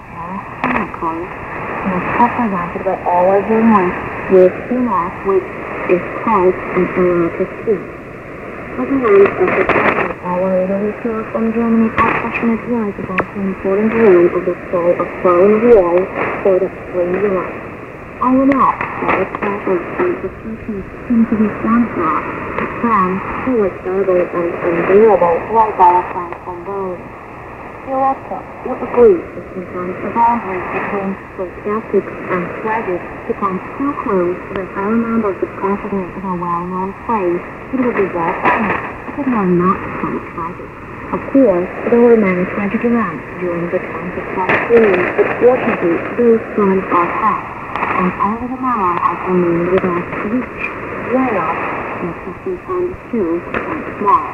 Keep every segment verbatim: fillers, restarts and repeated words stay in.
chemicals and is represented by all of the ones with C M S, which is called an erratic key. At the end of the chapter, our literature from Germany passionate words about the important role of the soul of foreign wall for the spring Europe. Our map, our present and institutions seem to be stanza, France, who was stable and unbearable, like our friends from Berlin. Europe would agree that sometimes the boundaries between skeptics and tragics become too close that I remember the precedent of a well-known phrase, it would be very funny if it were not quite tragic. Of course, there were many tragic events during the times of Palestine, but fortunately, those times are past, and only the memory has remained with us which, why not, makes us misunderstood and smile.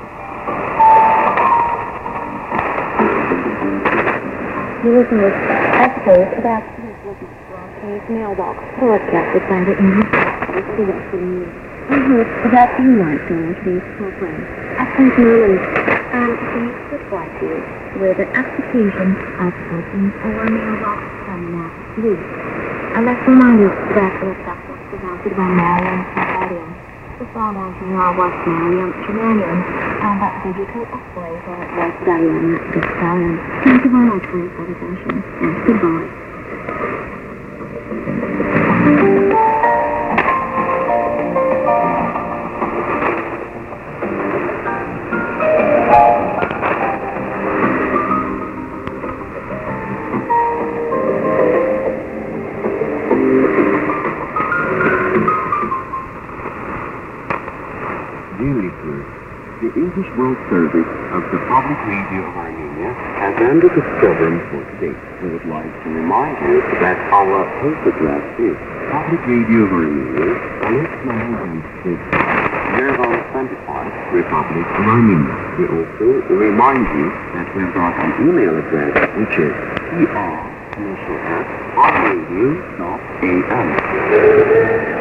He was most ethical about his his mailbox broadcasted by the English Hospital to the Western Union. I heard that you might go into these programs at Saint Moment, and these would write you with an application of opening our mailbox from next week. I let's remind you that the stuff was presented by Mariam Saharian. The sound engineer was Mariam Jumanian, and that digital operator was Diana Gasparian. Thank you very much for your attention, and goodbye. Dear listeners, the English World Service of the Public Radio of Armenia has ended its program for today. We would like to remind you that our post address is Public Radio of Armenia, Alex nine six, Yerevan twenty-five, Republic of Armenia. We also remind you that we've got an email address which is E R initial at r radio dot a m.